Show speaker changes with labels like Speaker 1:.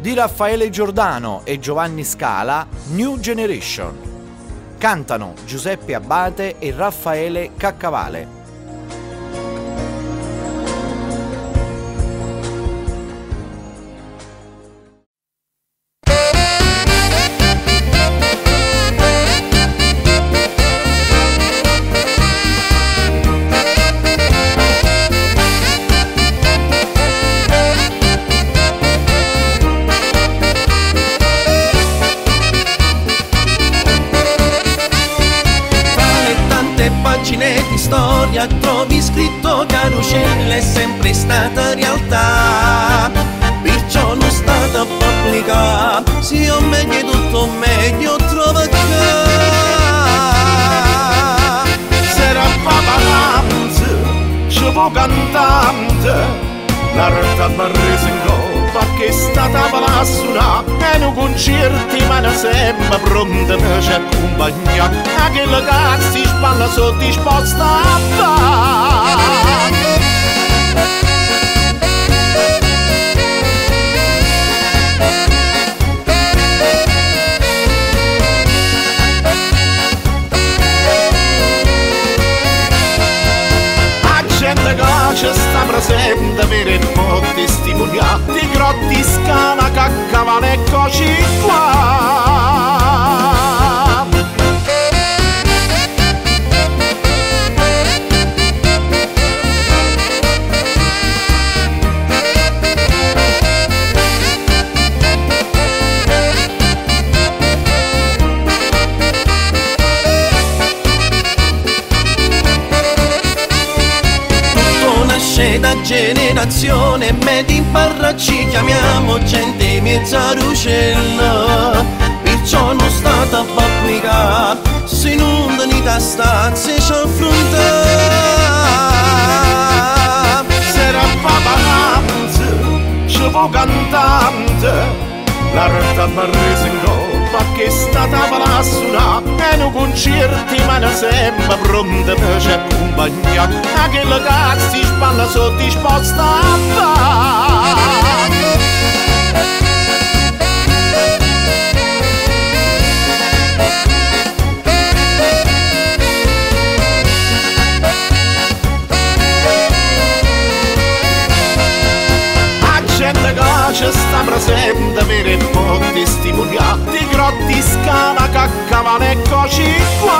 Speaker 1: di Raffaele Giordano e Giovanni Scala, New Generation. Cantano Giuseppe Abbate e Raffaele Caccavale.
Speaker 2: Di storia trovi scritto che Arucella è sempre stata realtà, perciò non stata pubblicata, se ho meglio tutto meglio trova che sarà papalanza, ci può cantante, la realtà mi ha reso in colpa che è stata per suonare e non concerti ma ne sembra pronta per ci accompagnare a che le cazzi spalla sono disposta a fare. Gente che ci sta presente per il po' testimoniare di grotti scala, caccavale e coci qua. Da generazione medi in barra ci chiamiamo gente mezza Arucella, perciò non stata pubblicata se non ni da stazze ci affronta. Sarà papalanza, ci può cantante, la realtà mi ha reso in colpa che è stata per suonare e non concerti ma ne sembra pronta per ci accompagnare a che le cazzi spalla sono disposta a fare. Gente che ci sta presente per il po' testimoniare di grotti scala, caccavale e coci qua.